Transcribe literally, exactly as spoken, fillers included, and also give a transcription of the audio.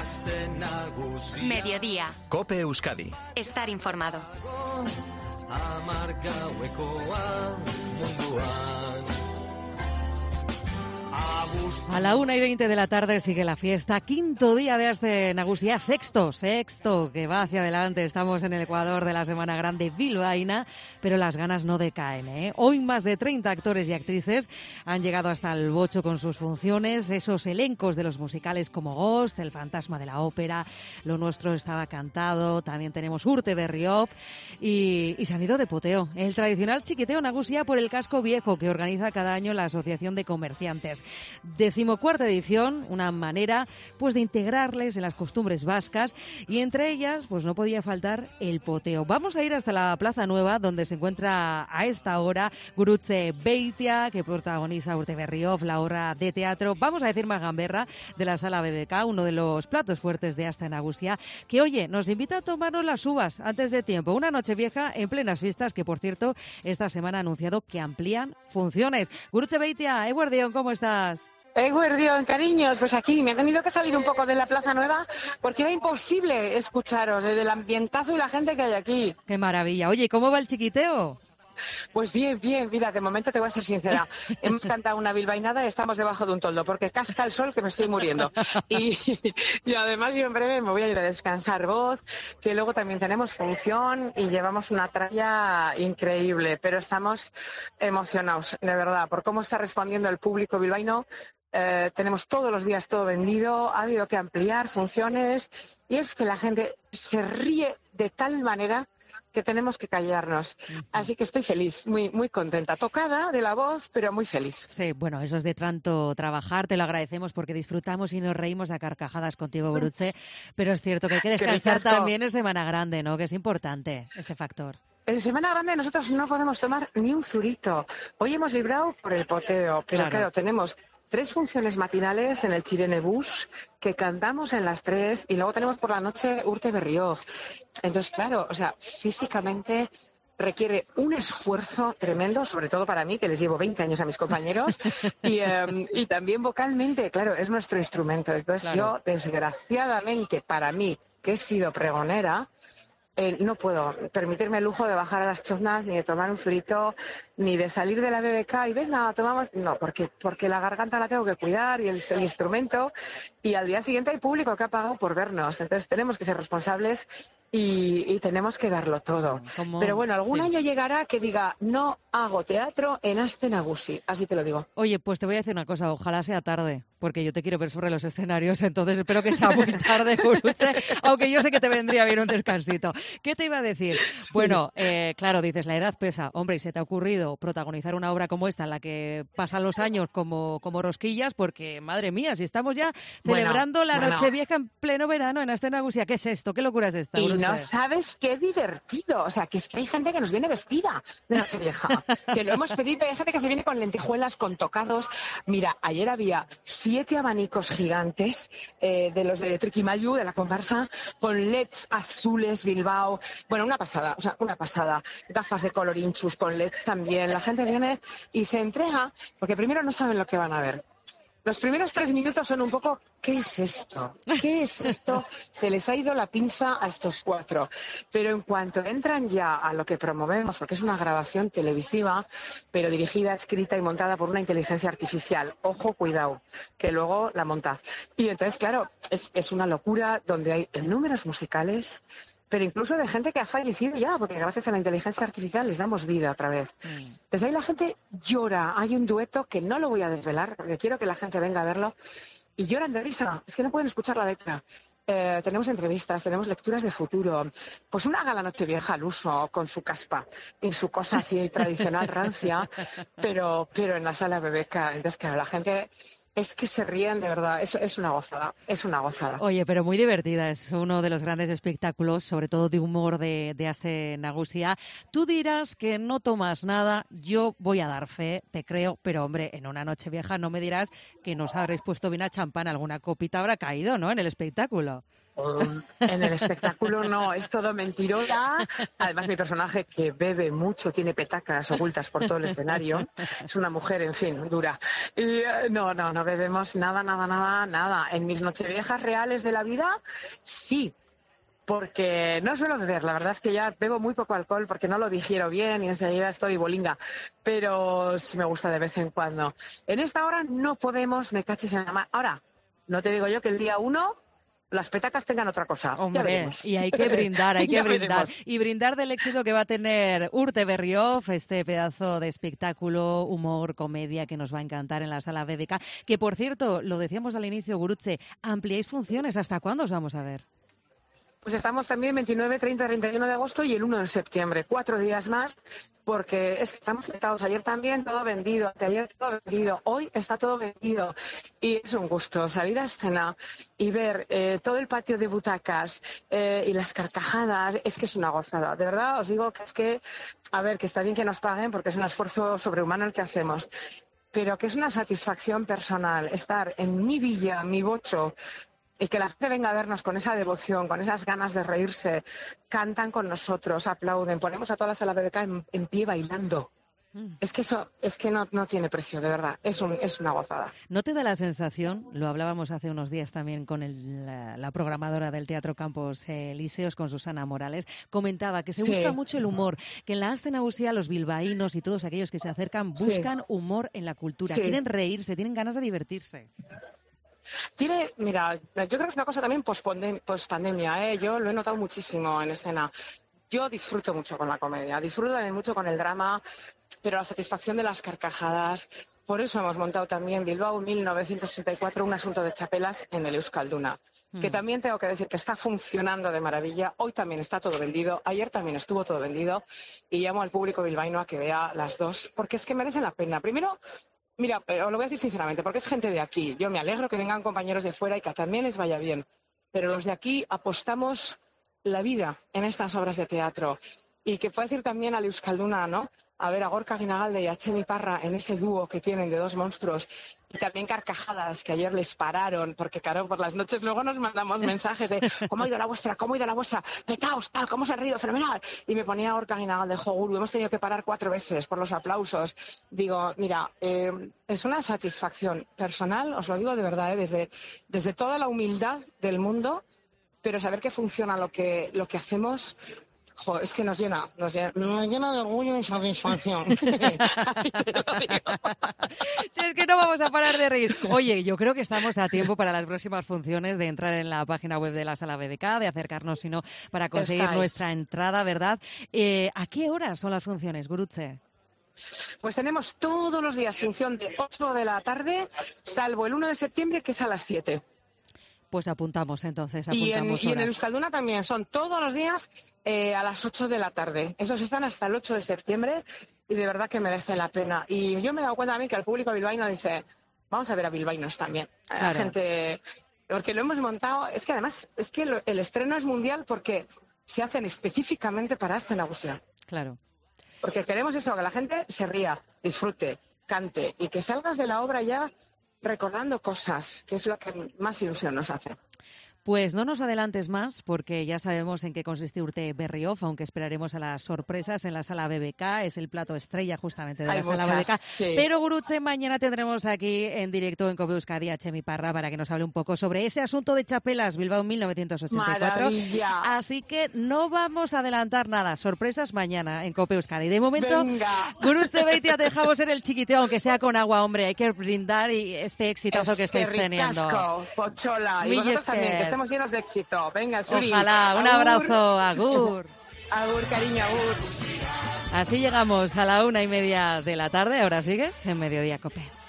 Mediodía. COPE Euskadi. Estar informado. A la una y veinte de la tarde sigue la fiesta. Quinto día de Aste Nagusia, sexto, sexto, que va hacia adelante. Estamos en el Ecuador de la Semana Grande bilbaína, pero las ganas no decaen, ¿eh? Hoy más de treinta actores y actrices han llegado hasta el bocho con sus funciones. Esos elencos de los musicales como Ghost, El fantasma de la ópera, Lo nuestro estaba cantado. También tenemos Urte Berriozar y, y se han ido de poteo. El tradicional chiquiteo Nagusia por el casco viejo que organiza cada año la Asociación de Comerciantes. Decimocuarta edición, una manera pues de integrarles en las costumbres vascas, y entre ellas pues no podía faltar el poteo. Vamos a ir hasta la Plaza Nueva, donde se encuentra a esta hora Gurutze Beitia, que protagoniza Urte Berriozar, la obra de teatro, vamos a decir más gamberra, de la Sala B B K, uno de los platos fuertes de Aste Nagusia, que oye, nos invita a tomarnos las uvas antes de tiempo. Una noche vieja en plenas fiestas, que por cierto esta semana ha anunciado que amplían funciones. Gurutze Beitia, Eguerdión, ¿cómo estás? Eguerdión, cariños, pues aquí me he tenido que salir un poco de la Plaza Nueva porque era imposible escucharos desde el ambientazo y la gente que hay aquí. ¡Qué maravilla! Oye, ¿cómo va el chiquiteo? Pues bien, bien, mira, de momento te voy a ser sincera. Hemos cantado una bilbainada y estamos debajo de un toldo porque casca el sol que me estoy muriendo. Y, y además yo en breve me voy a ir a descansar voz, que luego también tenemos función y llevamos una tralla increíble, pero estamos emocionados, de verdad, por cómo está respondiendo el público bilbaíno. Eh, tenemos todos los días todo vendido, ha habido que ampliar funciones y es que la gente se ríe de tal manera que tenemos que callarnos. Así que estoy feliz, muy muy contenta, tocada de la voz, pero muy feliz. Sí, bueno, eso es de tanto trabajar, te lo agradecemos porque disfrutamos y nos reímos a carcajadas contigo, Gurutze, pero es cierto que hay que descansar también en Semana Grande, ¿no? Que es importante este factor. En Semana Grande nosotros no podemos tomar ni un zurito. Hoy hemos librado por el poteo, pero claro, claro tenemos tres funciones matinales en el Chirene Bus que cantamos en las tres y luego tenemos por la noche Urte Berriozar. Entonces, claro, o sea, físicamente requiere un esfuerzo tremendo, sobre todo para mí, que les llevo veinte años a mis compañeros, y, um, y también vocalmente, claro, es nuestro instrumento. Entonces claro. Yo, desgraciadamente, para mí, que he sido pregonera, Eh, no puedo permitirme el lujo de bajar a las choznas, ni de tomar un zurito, ni de salir de la B B K y venga, tomamos... No, porque, porque la garganta la tengo que cuidar y el, el instrumento, y al día siguiente hay público que ha pagado por vernos. Entonces tenemos que ser responsables y, y tenemos que darlo todo. ¿Cómo? Pero bueno, algún sí. año llegará que diga, no hago teatro en Aste Nagusi, así te lo digo. Oye, pues te voy a decir una cosa, ojalá sea tarde, porque yo te quiero ver sobre los escenarios, entonces espero que sea muy tarde, Gurutze, aunque yo sé que te vendría bien un descansito. ¿Qué te iba a decir? Sí. Bueno, eh, claro, dices, la edad pesa. Hombre, ¿y se te ha ocurrido protagonizar una obra como esta, en la que pasan los años como, como rosquillas? Porque, madre mía, si estamos ya celebrando bueno, la bueno. Nochevieja en pleno verano en Aste Nagusia, ¿qué es esto? ¿Qué locura es esta? Y no sabes qué divertido. O sea, que es que hay gente que nos viene vestida de Nochevieja, que lo hemos pedido. Hay gente que se viene con lentejuelas, con tocados. Mira, ayer había siete abanicos gigantes eh, de los de Triquimayu, de la comparsa, con L E Ds azules, Bilbao. Bueno, una pasada, o sea, una pasada. Gafas de colorinchus con L E Ds también. La gente viene y se entrega, porque primero no saben lo que van a ver. Los primeros tres minutos son un poco, ¿qué es esto? ¿Qué es esto? Se les ha ido la pinza a estos cuatro. Pero en cuanto entran ya a lo que promovemos, porque es una grabación televisiva, pero dirigida, escrita y montada por una inteligencia artificial. Ojo, cuidado, que luego la monta. Y entonces, claro, es, es una locura donde hay números musicales, pero incluso de gente que ha fallecido ya, porque gracias a la inteligencia artificial les damos vida otra vez. Mm. Desde ahí la gente llora. Hay un dueto que no lo voy a desvelar, porque quiero que la gente venga a verlo, y lloran de risa. Es que no pueden escuchar la letra. Eh, tenemos entrevistas, tenemos lecturas de futuro. Pues una gala Nochevieja al uso, con su caspa y su cosa así tradicional rancia, pero, pero en la Sala B B K. Entonces, claro, la gente... Es que se ríen, de verdad, es, es una gozada, es una gozada. Oye, pero muy divertida, es uno de los grandes espectáculos, sobre todo de humor de, de Aste Nagusia. Tú dirás que no tomas nada, yo voy a dar fe, te creo, pero hombre, en una noche vieja no me dirás que nos habréis puesto bien a champán, alguna copita habrá caído, ¿no?, en el espectáculo. En el espectáculo no, es todo mentirosa. Además, mi personaje, que bebe mucho, tiene petacas ocultas por todo el escenario. Es una mujer, en fin, dura. Y eh, no, no, no bebemos nada, nada, nada, nada. En mis nocheviejas reales de la vida, sí. Porque no suelo beber, la verdad es que ya bebo muy poco alcohol porque no lo digiero bien y enseguida estoy bolinga, pero sí me gusta de vez en cuando. En esta hora no podemos, me caches en la mano. Ahora, no te digo yo que el día uno las petacas tengan otra cosa. Hombre, y hay que brindar, hay que brindar. Veremos. Y brindar del éxito que va a tener Urte Berriozar, este pedazo de espectáculo, humor, comedia que nos va a encantar en la Sala B B K. Que, por cierto, lo decíamos al inicio, Gurutze, ampliáis funciones. ¿Hasta cuándo os vamos a ver? Pues estamos también veintinueve, treinta, treinta y uno de agosto y el uno de septiembre, cuatro días más, porque es que estamos sentados. Ayer también todo vendido, ayer todo vendido, hoy está todo vendido. Y es un gusto salir a escena y ver eh, todo el patio de butacas eh, y las carcajadas, es que es una gozada. De verdad os digo que es que, a ver, que está bien que nos paguen porque es un esfuerzo sobrehumano el que hacemos, pero que es una satisfacción personal estar en mi villa, mi bocho, y que la gente venga a vernos con esa devoción, con esas ganas de reírse, cantan con nosotros, aplauden, ponemos a toda la Sala B B K en, en pie bailando. Mm. Es que eso es que no, no tiene precio, de verdad, es, un, es una gozada. ¿No te da la sensación, lo hablábamos hace unos días también con el, la, la programadora del Teatro Campos eh, Elíseos, con Susana Morales, comentaba que se sí. busca mucho el humor, que en la Aste Nagusia los bilbaínos y todos aquellos que se acercan buscan sí. humor en la cultura, sí. quieren reírse, tienen ganas de divertirse? Tiene, mira, yo creo que es una cosa también post-pandemia, ¿eh? Yo lo he notado muchísimo en escena. Yo disfruto mucho con la comedia, disfruto también mucho con el drama, pero la satisfacción de las carcajadas. Por eso hemos montado también Bilbao mil novecientos ochenta y cuatro, un asunto de chapelas en el Euskalduna, mm. que también tengo que decir que está funcionando de maravilla. Hoy también está todo vendido, ayer también estuvo todo vendido y llamo al público bilbaíno a que vea las dos, porque es que merecen la pena. Primero, mira, os lo voy a decir sinceramente, porque es gente de aquí. Yo me alegro que vengan compañeros de fuera y que también les vaya bien. Pero los de aquí apostamos la vida en estas obras de teatro. Y que puedes ir también al Euskalduna, ¿no? A ver a Gorka Guinagalde y a Txemi Parra en ese dúo que tienen de dos monstruos. Y también carcajadas que ayer les pararon, porque claro, por las noches luego nos mandamos mensajes de ¿cómo ha ido la vuestra? ¿Cómo ha ido la vuestra? Petaos, tal, ¿cómo se ha reído? Fenomenal. Y me ponía Gorka Guinagalde, Joguru, hemos tenido que parar cuatro veces por los aplausos. Digo, mira, eh, es una satisfacción personal, os lo digo de verdad, ¿eh? desde, desde toda la humildad del mundo, pero saber que funciona lo que, lo que hacemos. Jo, es que nos llena, nos llena, nos llena de orgullo y satisfacción. Así te lo digo. Si es que no vamos a parar de reír. Oye, yo creo que estamos a tiempo para las próximas funciones de entrar en la página web de la Sala B B K, de acercarnos, si no, para conseguir Estáis. nuestra entrada, ¿verdad? Eh, ¿A qué horas son las funciones, Gurutze? Pues tenemos todos los días función de ocho de la tarde, salvo el uno de septiembre, que es a las siete. Pues apuntamos entonces, Y apuntamos en, y en horas. el Euskalduna también son todos los días eh, a las ocho de la tarde. Esos están hasta el ocho de septiembre y de verdad que merece la pena. Y yo me he dado cuenta a mí que el público bilbaíno dice, vamos a ver a bilbaínos también. A Claro. la gente, porque lo hemos montado, es que además es que lo, el estreno es mundial porque se hacen específicamente para Aste Nagusia. Claro. Porque queremos eso, que la gente se ría, disfrute, cante y que salgas de la obra ya recordando cosas, que es lo que más ilusión nos hace. Pues no nos adelantes más, porque ya sabemos en qué consiste Urte Berriozar, aunque esperaremos a las sorpresas en la Sala B B K. Es el plato estrella justamente de Hay la Sala muchas, B B K. sí. Pero, Gurutze, mañana tendremos aquí en directo en Cope Euskadi a Txemi Parra para que nos hable un poco sobre ese asunto de chapelas Bilbao mil novecientos ochenta y cuatro. Maravilla. Así que no vamos a adelantar nada. Sorpresas mañana en Cope Euskadi. De momento, Venga. Gurutze Beitia, te dejamos en el chiquiteo, aunque sea con agua, hombre. Hay que brindar y este exitazo que estáis teniendo. Eskerrik asko, Pochola. Y Mil vosotros esker. también, que estemos llenos de éxito. Venga, Suri. Ojalá. Un Agur. abrazo. Agur. Agur, cariño, agur. Así llegamos a la una y media de la tarde. Ahora sigues en Mediodía Cope.